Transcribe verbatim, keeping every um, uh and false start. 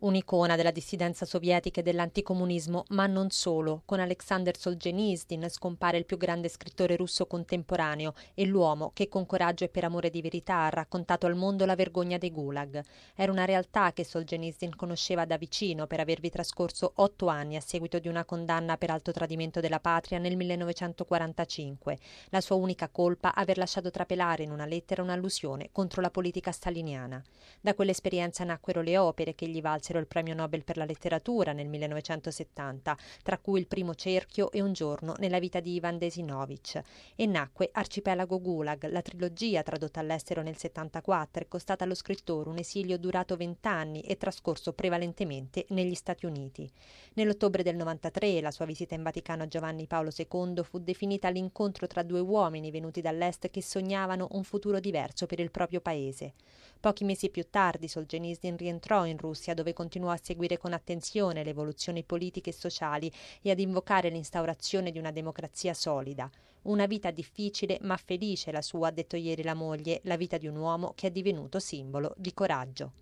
Un'icona della dissidenza sovietica e dell'anticomunismo, ma non solo. Con Alexander Solzhenitsyn scompare il più grande scrittore russo contemporaneo e l'uomo che con coraggio e per amore di verità ha raccontato al mondo la vergogna dei gulag. Era una realtà che Solzhenitsyn conosceva da vicino per avervi trascorso otto anni a seguito di una condanna per alto tradimento della patria nel millenovecentoquarantacinque. La sua unica colpa aver lasciato trapelare in una lettera un'allusione contro la politica staliniana. Da quell'esperienza nacquero le opere che gli valsero il premio Nobel per la letteratura nel millenovecentosettanta, tra cui Il primo cerchio e Un giorno nella vita di Ivan Desinovich, e nacque Arcipelago Gulag, la trilogia tradotta all'estero nel settantaquattro, è costata allo scrittore un esilio durato vent'anni e trascorso prevalentemente negli Stati Uniti. Nell'ottobre del novantatré la sua visita in Vaticano a Giovanni Paolo secondo fu definita l'incontro tra due uomini venuti dall'est che sognavano un futuro diverso per il proprio paese. Pochi mesi più tardi Solzhenitsyn rientrò in Russia, dove continuò a seguire con attenzione le evoluzioni politiche e sociali e ad invocare l'instaurazione di una democrazia solida. Una vita difficile ma felice la sua, ha detto ieri la moglie, la vita di un uomo che è divenuto simbolo di coraggio.